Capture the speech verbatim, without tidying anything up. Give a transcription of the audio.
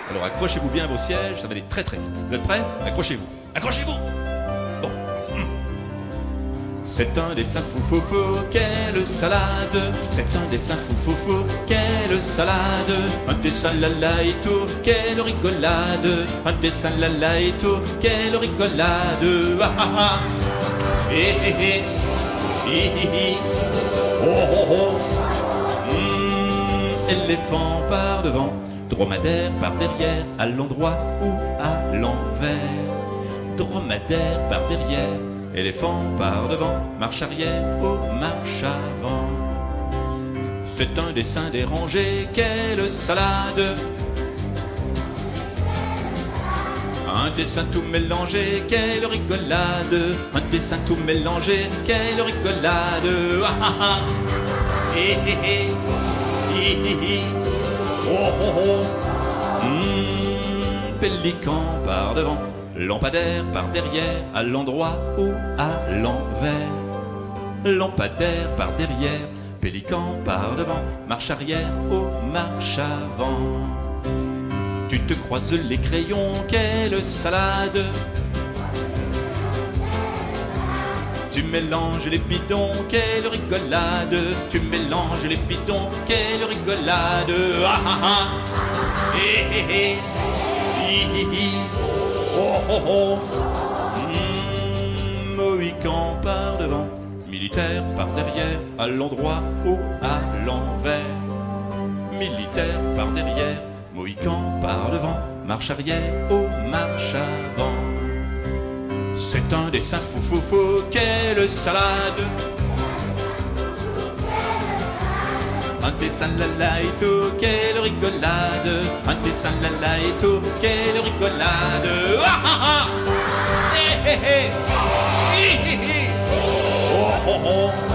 Alors accrochez-vous bien à vos sièges, ça va aller très très vite. Vous êtes prêts? Accrochez-vous. Accrochez-vous. Bon. C'est un dessin fou fou fou, quelle salade. C'est un dessin fou fou fou, quelle salade. Un dessin lala et tout, quelle rigolade. Un dessin lala et tout, quelle rigolade. Ah ah ah. Eh eh eh. Hi hi hi. Oh oh oh. Mmh, éléphant par devant, dromadaire par derrière, à l'endroit ou à l'envers. Dromadaire par derrière, éléphant par devant, marche arrière ou marche avant. C'est un dessin dérangé, quelle salade. Un dessin tout mélangé, quelle rigolade. Un dessin tout mélangé, quelle rigolade. Ah ah ah. Eh eh eh. Hi hi hi. Oh oh oh. Mmh, pélican par devant, lampadaire par derrière, à l'endroit ou à l'envers. Lampadaire par derrière, pélican par devant, marche arrière ou marche avant. Tu te croises les crayons, quelle salade. Tu mélanges les bidons, quelle rigolade. Tu mélanges les bidons, quelle rigolade. Ah ah ah. Eh eh eh. Hi hi hi. Oh oh oh. Mmh, Mohican par devant, militaire par derrière, à l'endroit ou à l'envers. Militaire par derrière, Mohican par devant, marche arrière ou marche avant. C'est un dessin fou fou fou, quelle salade. Un dessin lala et tout, quelle rigolade. Un dessin lala et tout, quelle rigolade. Ah ah ah. Eh eh eh. Hi hi hi. Oh oh oh.